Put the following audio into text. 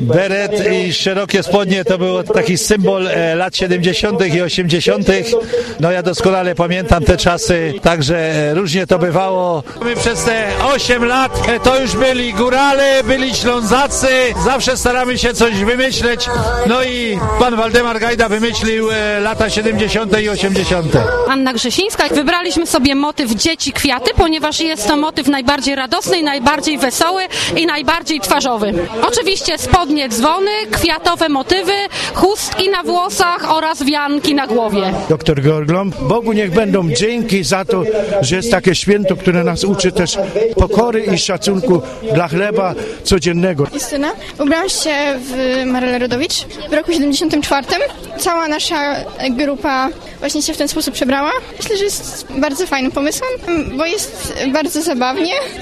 Beret i szerokie spodnie to był taki symbol lat 70. i 80. No ja doskonale pamiętam te czasy, także różnie to bywało. My przez te 8 lat to już byli górale, byli Ślązacy, zawsze staramy się coś wymyśleć. No i pan Waldemar Gajda wymyślił lata 70. i 80. Anna Grzesińska. Wybraliśmy sobie motyw dzieci kwiaty, ponieważ jest to motyw najbardziej radosny, najbardziej wesoły i najbardziej twarzowy. Oczywiście spodnie dzwony, kwiatowe motywy, chustki na włosach oraz wianki na głowie. Doktor Gorglom, Bogu niech będą dzięki za to, że jest takie święto, które nas uczy też pokory i szacunku dla chleba codziennego. Justyna, ubrałam się w Marylę Rodowicz w roku 74. Cała nasza grupa właśnie się w ten sposób przebrała. Myślę, że jest bardzo fajnym pomysłem, bo jest bardzo zabawnie.